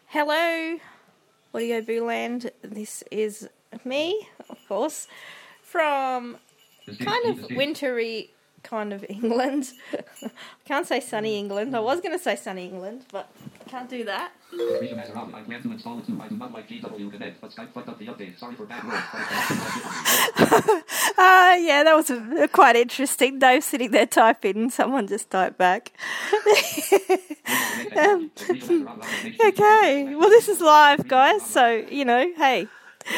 Hello, Audio Booland. This is me, of course, from kind of wintry kind of England. I can't say sunny England. I was going to say sunny England, but I can't do that. Yeah, that was quite interesting. Dave sitting there typing, someone just typed back. Okay, well, this is live, guys, so, hey.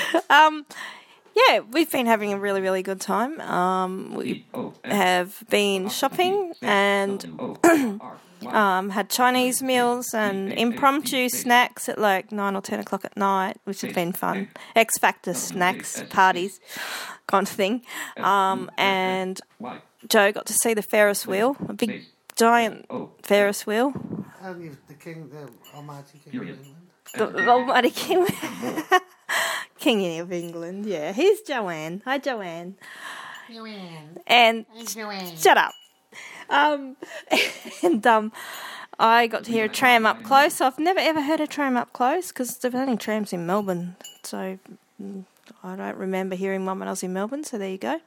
Yeah, we've been having a really, really good time. We have been shopping and had Chinese meals and impromptu snacks at like 9 or 10 o'clock at night, which has been fun. X Factor snacks, parties, kind of thing. And Joe got to see the Ferris wheel, a big, giant Ferris wheel. The Almighty King of England. The Almighty King. King of England, yeah. Here's Joanne. Hi, Joanne. Joanne. And Joanne. Shut up. I got to hear a tram up close. I've never ever heard a tram up close because there's only trams in Melbourne. So I don't remember hearing one when I was in Melbourne. So there you go.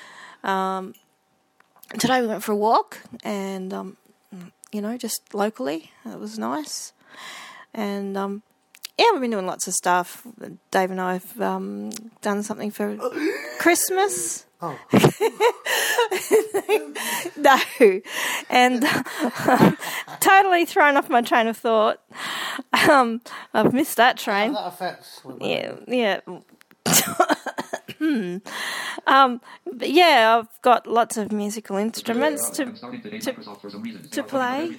Today we went for a walk and, just locally. It was nice. And, yeah, we've been doing lots of stuff. Dave and I have done something for Christmas. Oh. No. And totally thrown off my train of thought. I've missed that train. That affects women. Yeah. But yeah, I've got lots of musical instruments to play.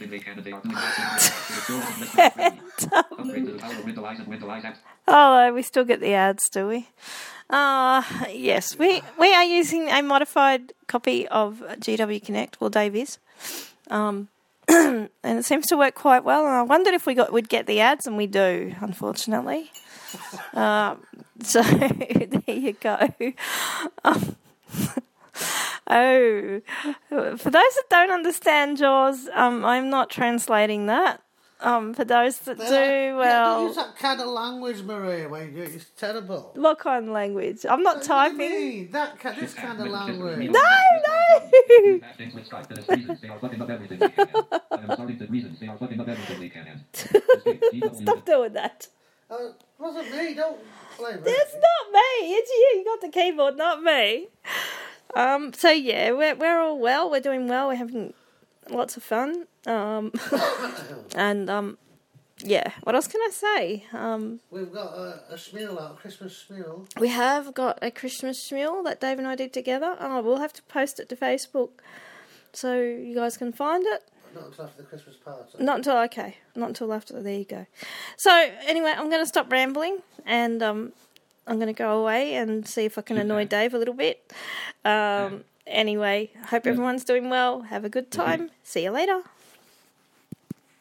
Oh, we still get the ads, do we? Yes, we are using a modified copy of GW Connect. Well, Dave is. And it seems to work quite well. And I wondered if we'd get the ads, and we do, unfortunately. So there you go. For those that don't understand Jaws, I'm not translating that. For those that do, well... Don't use that kind of language, Maria, where you do it. It's terrible. What kind of language? I'm not typing. This kind of language. No! Stop doing that. It wasn't me, don't blame me. It's not me, it's you. You got the keyboard, not me. So yeah, we're all well. We're doing well. We're having lots of fun. And yeah. What else can I say? We've got a schmeal out, a Christmas schmeal. We have got a Christmas schmeal that Dave and I did together. We'll have to post it to Facebook so you guys can find it. Not until after the Christmas party. Not until after. There you go. So anyway, I'm going to stop rambling and I'm going to go away and see if I can annoy Dave a little bit. Anyway, hope everyone's doing well. Have a good time. See you later.